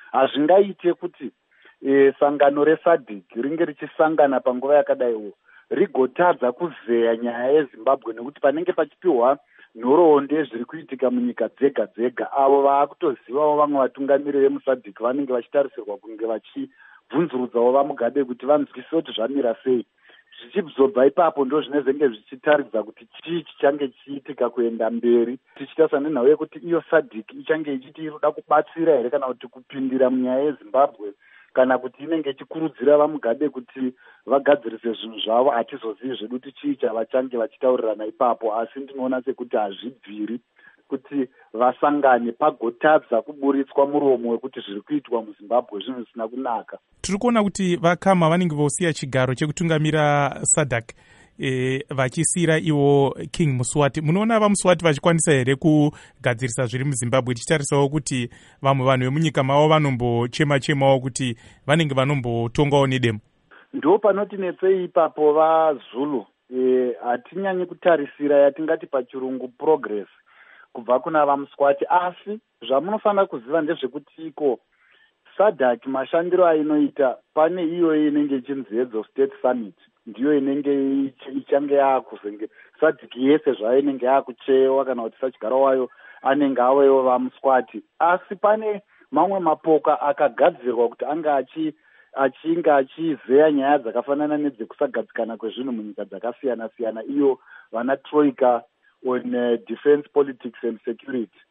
hazvingaite kuti sangano reSADC ringe richisangana panguva yakadaiwo rigotadza kuzeya nyaya yeZimbabwe, nekuti panenge pachipiwa nhoroondo zviri kuitika munyika dzega dzega, avo vaakutozivawo vamwe vatungamiri vemuSADC vanenge vachitarisirwa kunge vachibvunzurudzawo vaMugabe kuti vanzwisise kuti zvamira sei. Zvichibva ipapo ndo zvinenge zvichitaridza kuti chii chichange chiitika kuenda mberi, tichitarisa nenhau yekuti iyo SADC ichange ichiti inoda kubatsira here kana kuti kupindira munyaya yeZimbabwe, kana kuti inenge ichikurudzira vaMugabe kuti vagadzirise zvinhu zvavo. Hatizozivi zvedu kuti chii chavachange vachitaurirana ipapo, asi ndinoona sekuti hazvibviri kuti vasangane pagotadza kuburitswa muromo wekuti zviri kuitwa muZimbabwe zvinhu zvisina kunaka. Tiri kuona kuti vakama vanenge vosiya chigaro chekutungamira SADC vachisiyira iwo King Muswati. Munoona vaMuswati vachikwanisa here kugadzirisa zviri muZimbabwe, tichitarisawo kuti vamwe vanhu vemunyika mavo vanombochema-chemawo kuti vanenge vanombotongawo nedemo? Ndo panoti netsei ipapo vaZulu hatinyanyi kutarisira yatingati pachirungu progress kubva kuna vaMuswati, asi zvamunofanira kuziva ndezvekuti iko SADC mashandiro ainoita, pane iyo inenge ichinzi Heads of State Summit, ndiyo inenge ichange yaakuzenge SADC yese zvayo inenge yaakuchewa kana kuti sachigaro wayo anenge awewo vaMuswati. Asi pane mamwe mapoka akagadzirwa kuti achinge achizeya nyaya dzakafanana nedzekusagadzikana kwezvinhu munyika dzakasiyana siyana, iyo vana Troika on defense politics and security.